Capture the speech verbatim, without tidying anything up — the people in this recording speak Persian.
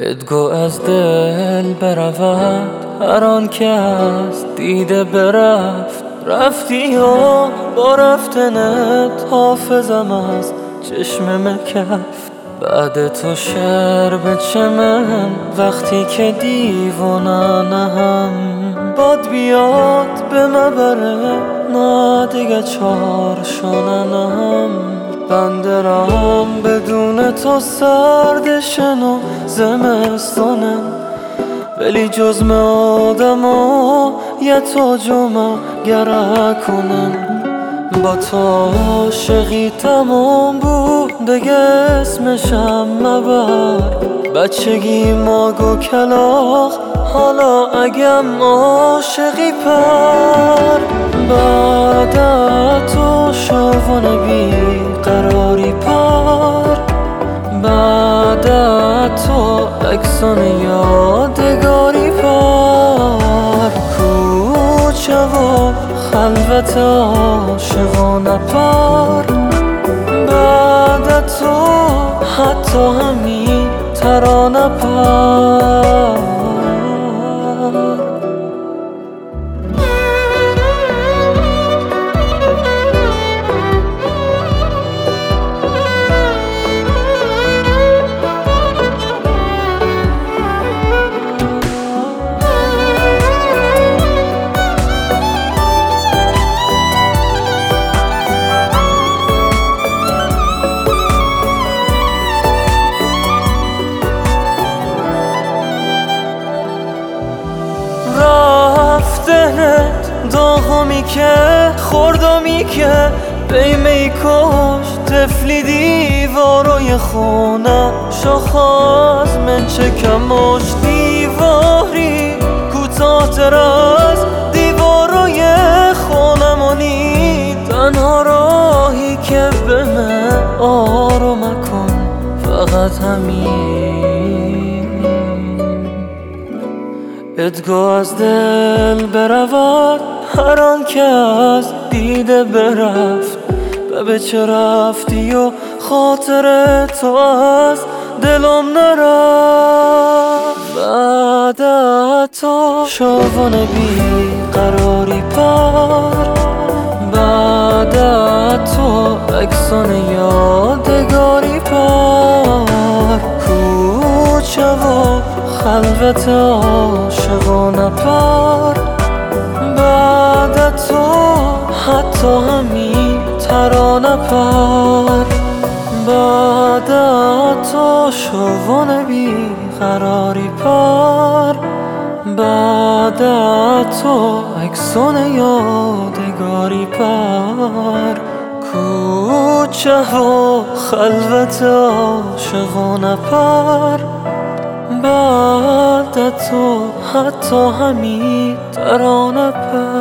ادگو از دل برود هر آن که از دیده برفت. رفتی و با رفتنت حافظم از چشم مکفت. بعد تو شعر به چمن وقتی که دیوانم باد بیاد به مبره نه دیگه چار شننم. بندرم بدون تو سردشن و زمستانم ولی جزم آدم و یه تاجم گره کنم. با تو عاشقی تمام بود دیگه اسمشم مبر. بچگی ماگو کلاغ حالا اگم عاشقی پر. بعد تو شوون بی قراری پر. بعد تو عکسان یادگاری پر. کوچه و خلوت عاشقانه پر. بعد تو حتی همین ترانه پر. رفتنت داغمی که خوردمی که بیمه کش تفلی دیوارای خونه شاخاز من چکمش دیواری کوتاه‌تر از دیوارای خونمانی. تنها راهی که به من آروم کن فقط همین. ادگو از دل برود هر آن که از دیده برفت. و به چه رفتی و خاطر تو از دلم نرفت. بعد تو شوون بی قراری پر. بعد تو عکسان یادگاری پر. کوچه و خلوت عاشقانه پر. بعد تو حتی همین ترانه پر. بعد تو شوون بی قراری پر. بعد تو عکسان یادگاری پر. کوچه و خلوت عاشقانه پر. بعد تو حتی همین ترانه پر.